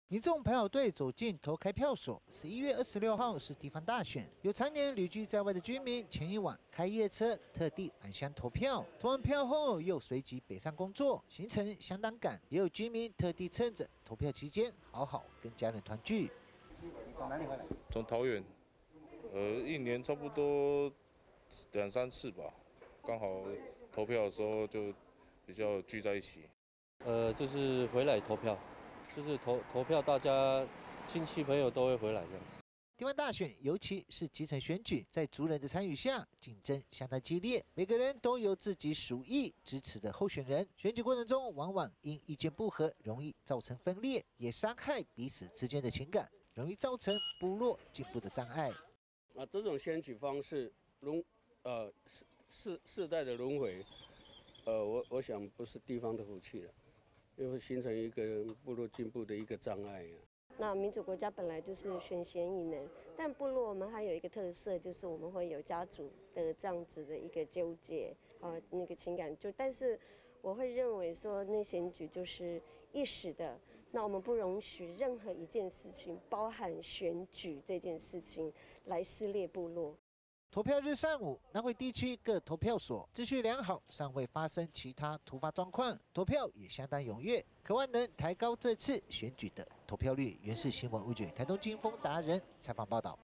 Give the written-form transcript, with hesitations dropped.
民众排好队走进投开票所。11月26号是地方大选，有常年旅居在外的居民，前一晚开夜车特地返乡投票。投完票后又随即北上工作，行程相当赶。也有居民特地趁着投票期间，好好跟家人团聚。 你从哪里回来？ 从桃园，一年差不多2、3次吧，刚好投票的时候就比较聚在一起。 就是回来投票，就是投票，大家亲戚朋友都会回来这样子。 地方大选，尤其是基层选举，在族人的参与下，竞争相当激烈。每个人都有自己属意支持的候选人，选举过程中往往因意见不合，容易造成分裂，也伤害彼此之间的情感，容易造成部落进步的障碍。 这种选举方式世代的轮回，我想不是地方的福气了，也会形成一个部落进步的一个障碍啊。 那民主国家本来就是选贤与能，但部落我们还有一个特色，就是我们会有家族的这样子的一个纠结那个情感但是我会认为说，那选举就是一时的，那我们不容许任何一件事情，包含选举这件事情，来撕裂部落。 投票日上午，南回地区各投票所秩序良好，尚未发生其他突发状况，投票也相当踊跃，渴望能抬高这次选举的投票率。原视新闻吴俊台东金峰达人采访报道。